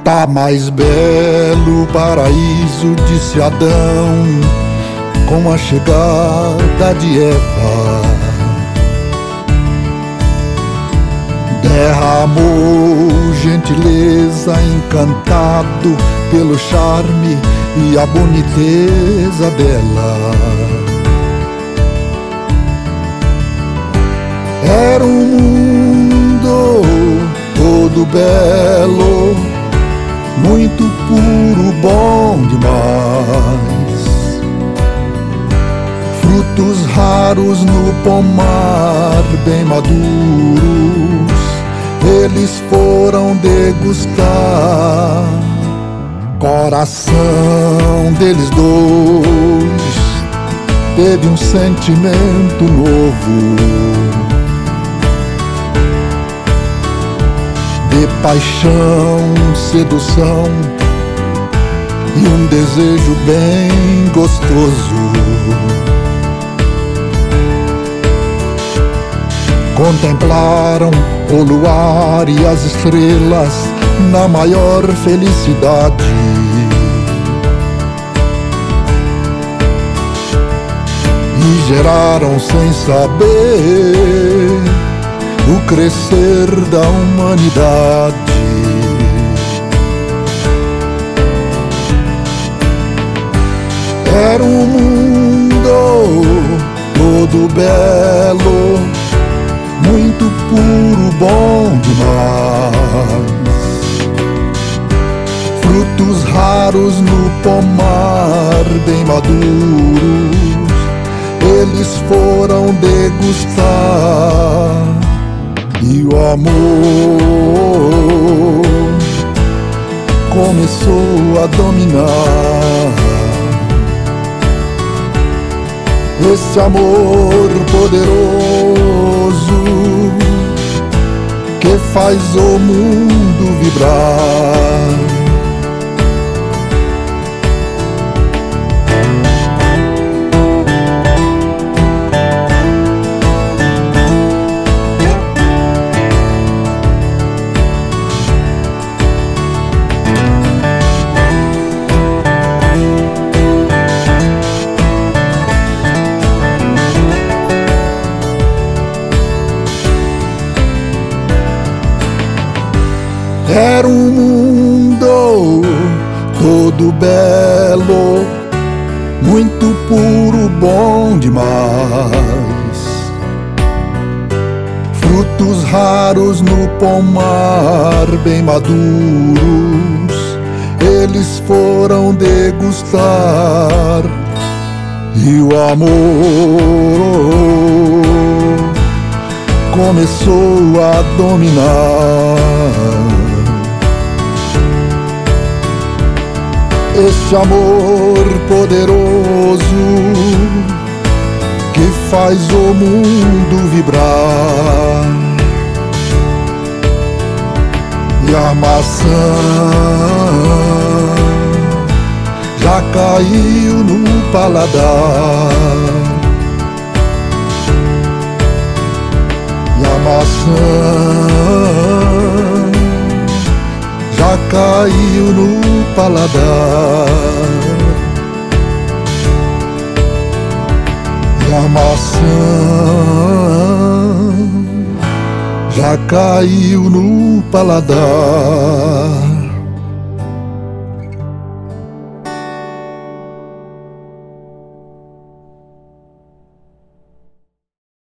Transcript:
Tá mais belo o paraíso, disse Adão, com a chegada de Eva. Derramou gentileza, encantado pelo charme e a boniteza dela. Era um mundo todo belo, muito puro, bom demais. Frutos raros no pomar, bem maduros, eles foram degustar. Coração deles dois teve um sentimento novo, de paixão, sedução e um desejo bem gostoso. Contemplaram o luar e as estrelas na maior felicidade. E geraram sem saber o crescer da humanidade. Era um mundo todo belo, muito puro, bom demais. Frutos raros no pomar, bem maduros, eles foram degustar. E o amor começou a dominar. Esse amor poderoso que faz o mundo vibrar. Era um mundo todo belo, muito puro, bom demais. Frutos raros no pomar, bem maduros, eles foram degustar. E o amor começou a dominar. Esse amor poderoso que faz o mundo vibrar. E a maçã já caiu no paladar. E a maçã já caiu no paladar. E a maçã já caiu no paladar.